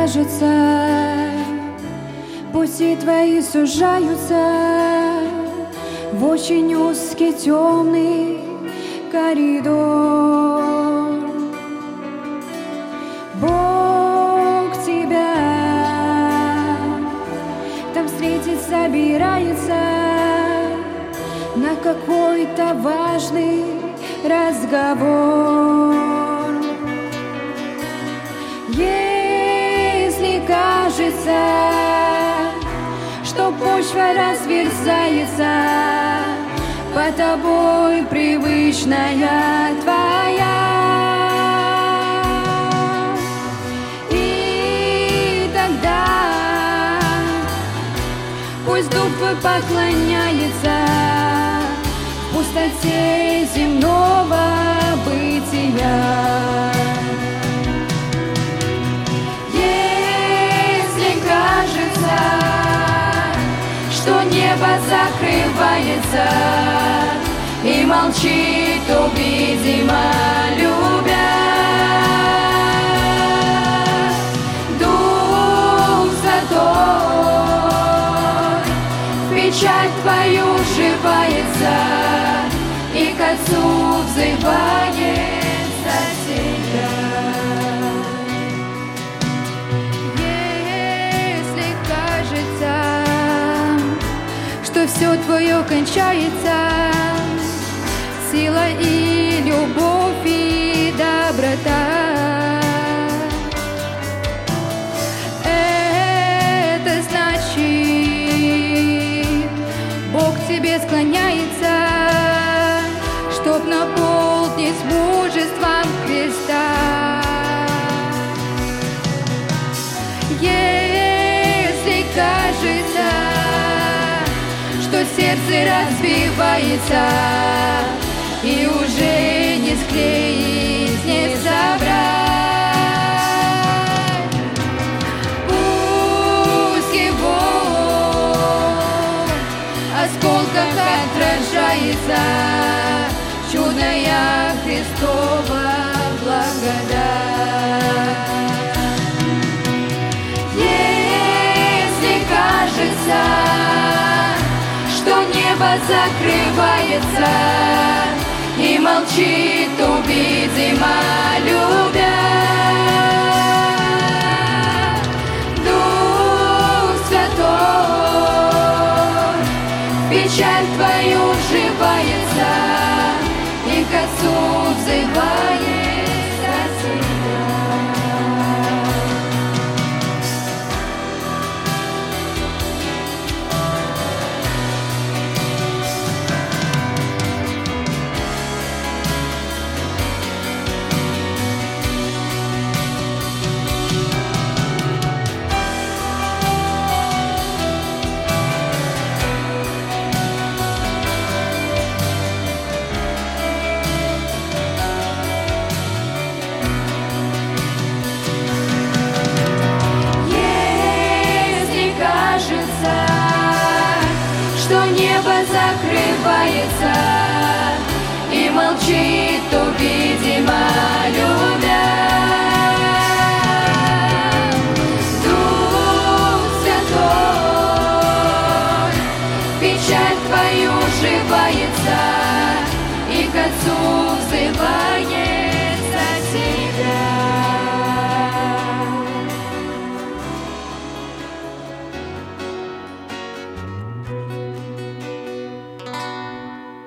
кажется, пути твои сужаются в очень узкий темный коридор. Бог тебя там встретить собирается на какой-то важный разговор. Если кажется, что почва разверзается под тобой привычная твоя, и тогда пусть дуб твой поклоняется в пустоте земного бытия. Что небо закрывается и молчит, видимо, любя. Дух Святой в печать твою вживается и к Отцу взывает за тебя. Все твое кончается, сила и любовь и доброта. Это значит, Бог к тебе склоняется, чтоб наполнить мужеством Христа. Если кажется, что сердце разбивается и уже не склеить, не собрать, пусть его осколках отражается чудная Христова благодать. Если кажется, небо закрывается и молчит, видимо, любовь.